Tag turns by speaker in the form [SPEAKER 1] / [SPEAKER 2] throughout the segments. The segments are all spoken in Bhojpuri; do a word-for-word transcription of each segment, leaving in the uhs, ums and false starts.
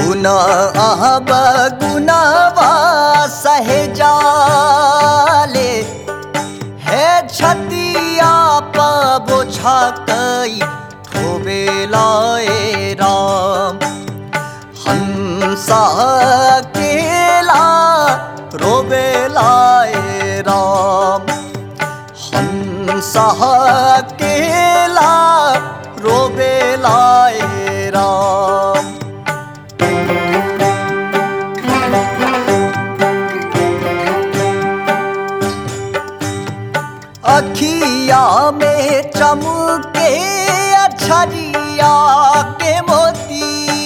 [SPEAKER 1] गुण अब गुणवा सहजाले हे छतिया बोझा कई ठोबेलाए राम हंसा केला रोबेलाए राम हंसा केला रोबेलाए राम। अखिया में चमके अछरिया के मोती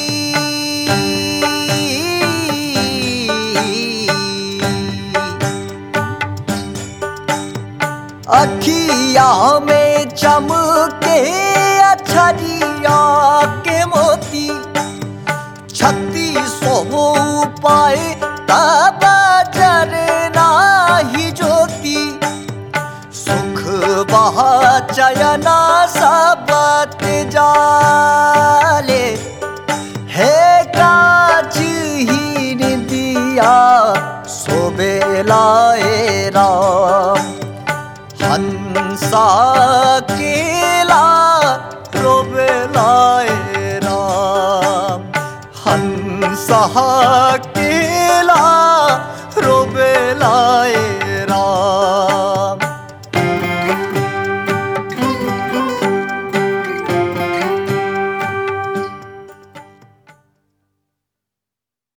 [SPEAKER 1] अखिया में चमके अछरिया के मोती छत्तीसों पाए तब जरना ही ज्योति सुख बहा चयना सब जाले हे काज ही निदिया सोबेलाए राम हंसा केला रोबेलाए राम हंसा